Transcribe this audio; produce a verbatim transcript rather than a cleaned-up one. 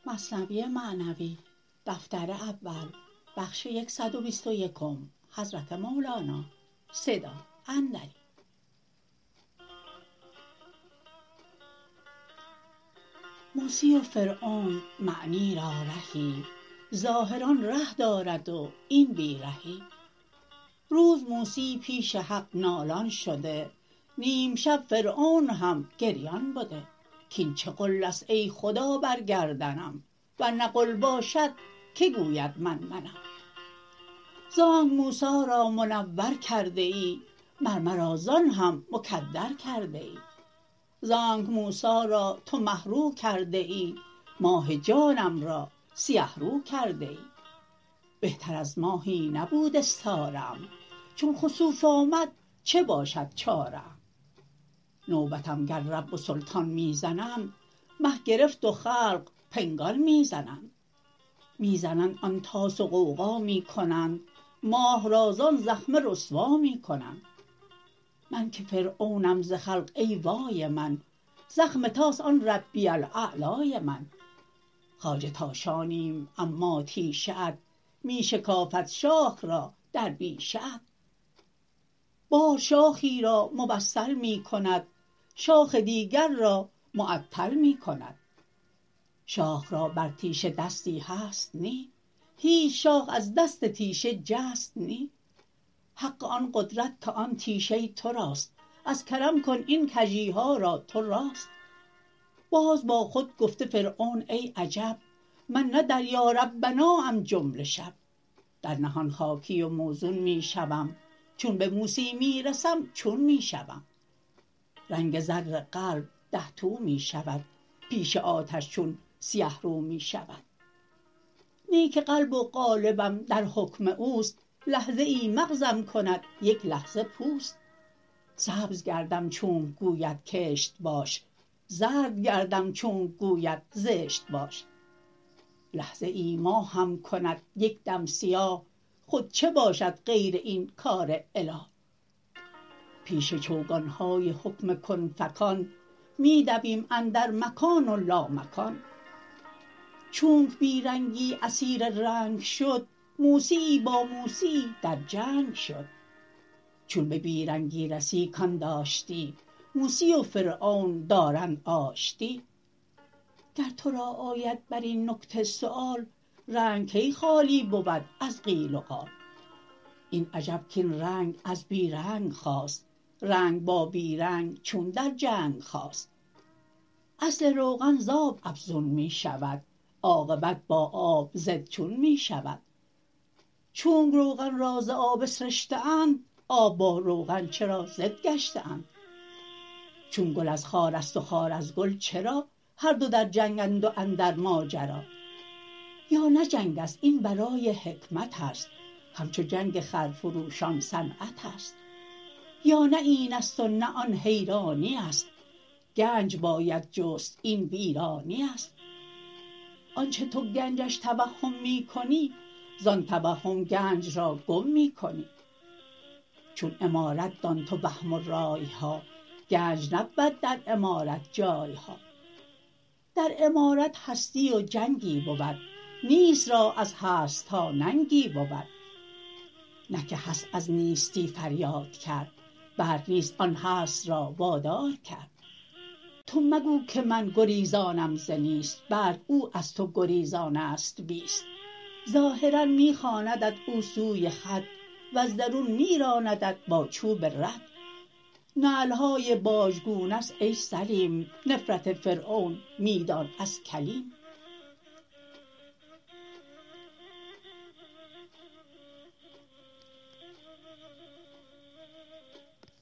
مثنوی معنوی دفتر اول بخش صد و بیست و یکم حضرت مولانا صدا اندری. موسی و فرعون معنی را رهی، ظاهران ره دارد و این بی رهی. روز موسی پیش حق نالان شده، نیم شب فرعون هم گریان بده. کین چه غله ست ای خدا بر گردنم، ور نه غل باشد که گوید من منم. زانک موسی را منور کرده ای، مر مرا زان هم مکدر کرده ای. زانک موسی را تو مه رو کرده ای، ماه جانم را سیه رو کرده ای. بهتر از ماهی نبود استاره ام، چون خسوف آمد چه باشد چاره ام. نوبتم گر رب و سلطان می زنند، مه گرفت و خلق پنگان می زنند. می زنند آن طاس و غوغا می کنند، ماه را زان زخمه رسوا می کنند. من که فرعونم ز خلق ای وای من، زخم طاس آن ربی الاعلای من. خواجه تاشانیم اما تیشه ات، می شکافد شاخ را در بیشه ات. باد شاخی را موصل می کند، شاخ دیگر را معطل می کند. شاخ را بر تیشه دستی هست نی، هیچ شاخ از دست تیشه جست نی. حق آن قدرت که آن تیشه تو راست، از کرم کن این کژی ها را تو راست. باز با خود گفته فرعون ای عجب، من نه در یا ربناام جمله شب. در نهان خاکی و موزون می شوم، چون به موسی می رسم چون می شوم. رنگ زر قلب ده تو می شود، پیش آتش چون سیه رو می شود. نی که قلب و قالبم در حکم اوست، لحظه ای مغزم کند یک لحظه پوست. سبز گردم چونک گوید کشت باش، زرد گردم چونک گوید زشت باش. لحظه ای ماهم کند یک دم سیاه، خود چه باشد غیر این کار اله. پیش چوگان های حکم کن فکان، می دویم اندر مکان و لامکان. چونک بی رنگی اسیر رنگ شد، موسیی با موسیی در جنگ شد. چون به بی رنگی رسی کان داشتی، موسی و فرعون دارند آشتی. گر تو را آید بر این نکته سؤال، رنگ کی خالی بود از قیل و قال. این عجب کین رنگ از بی رنگ خاست، رنگ با بی رنگ چون در جنگ خاست. اصل روغن ز آب افزون می شود، عاقبت با آب ضد چون می شود. چونک روغن را ز آب اسرشته اند، آب با روغن چرا ضد گشته اند. چون گل از خار است و خار از گل چرا، هر دو در جنگند و اندر ماجرا. یا نه جنگ است این برای حکمت است، همچو جنگ خرفروشان صنعت است. یا نه این است و نه آن حیرانی است، گنج باید جست این ویرانی است. آنچ تو گنجش توهم می کنی، زان توهم گنج را گم می کنی. چون عمارت دان تو وهم و رای ها، گنج نبود در عمارت جای ها. در عمارت هستی و جنگی بود، نیست را از هست ها ننگی بود. نه که هست از نیستی فریاد کرد، بلک نیست آن هست را وادار کرد. تو مگو که من گریزانم ز نیست، بلک او از تو گریزان است بیست. ظاهرا می خواندت او سوی خود، وز درون می راندت با چوب رد. نعل های باژگونه ست ای سلیم، نفرت فرعون می دان از کلیم.